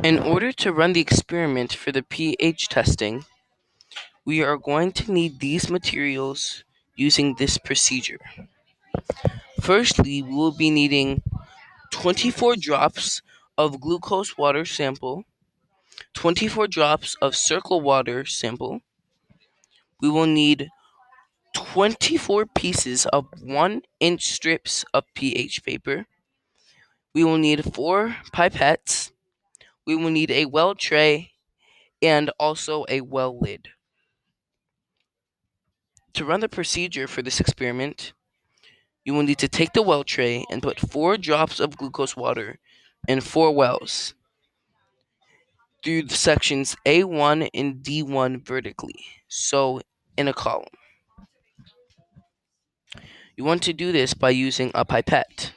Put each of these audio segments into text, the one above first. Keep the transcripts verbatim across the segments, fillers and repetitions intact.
In order to run the experiment for the pH testing, we are going to need these materials using this procedure. Firstly, we will be needing twenty-four drops of glucose water sample, twenty-four drops of circle water sample. We will need twenty-four pieces of one inch strips of pH paper. We will need four pipettes. We will need a well tray and also a well lid. To run the procedure for this experiment, you will need to take the well tray and put four drops of glucose water in four wells through the sections A one and D one vertically, so in a column. You want to do this by using a pipette.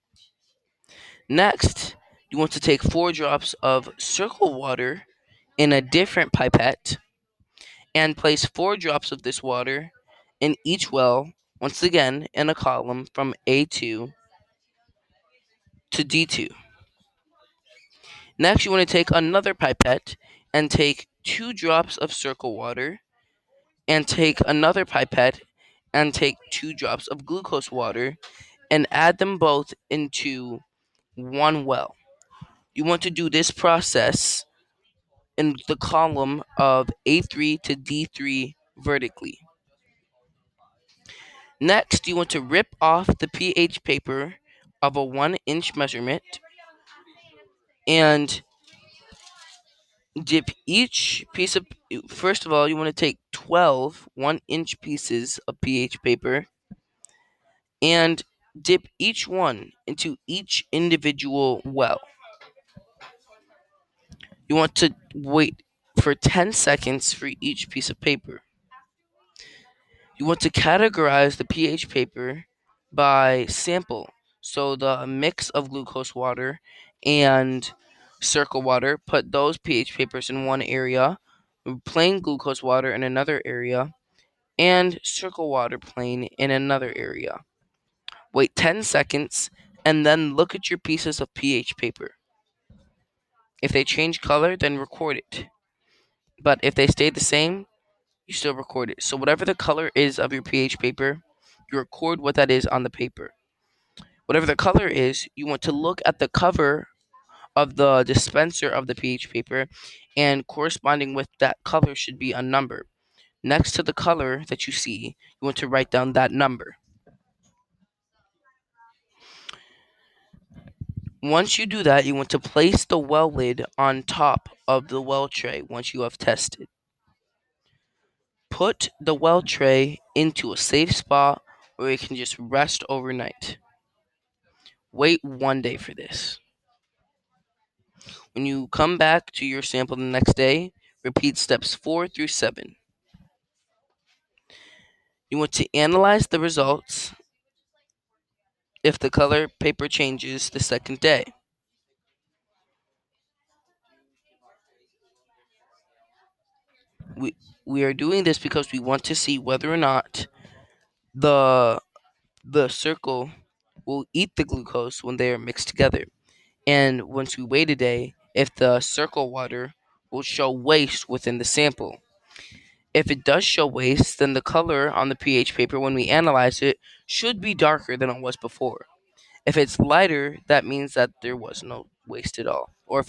Next, you want to take four drops of circle water in a different pipette and place four drops of this water in each well, once again in a column from A two to D two. Next, you want to take another pipette and take two drops of circle water and take another pipette and take two drops of glucose water and add them both into one well. You want to do this process in the column of A three to D three vertically. Next, you want to rip off the pH paper of a one inch measurement and dip each piece of, first of all, you want to take twelve one inch pieces of pH paper and dip each one into each individual well. You want to wait for ten seconds for each piece of paper. You want to categorize the pH paper by sample. So the mix of glucose water and circle water, put those pH papers in one area, plain glucose water in another area, and circle water plain in another area. Wait ten seconds and then look at your pieces of pH paper. If they change color, then record it. But if they stay the same, you still record it. So whatever the color is of your pH paper, you record what that is on the paper. Whatever the color is, you want to look at the cover of the dispenser of the pH paper, and corresponding with that color should be a number. Next to the color that you see, you want to write down that number. Once you do that, you want to place the well lid on top of the well tray once you have tested. Put the well tray into a safe spot where it can just rest overnight. Wait one day for this. When you come back to your sample the next day, repeat steps four through seven. You want to analyze the results if the color paper changes the second day. We, we are doing this because we want to see whether or not the the circle will eat the glucose when they are mixed together. And once we wait a day, if the circle water will show waste within the sample. If it does show waste, then the color on the pH paper when we analyze it should be darker than it was before. If it's lighter, that means that there was no waste at all. Or if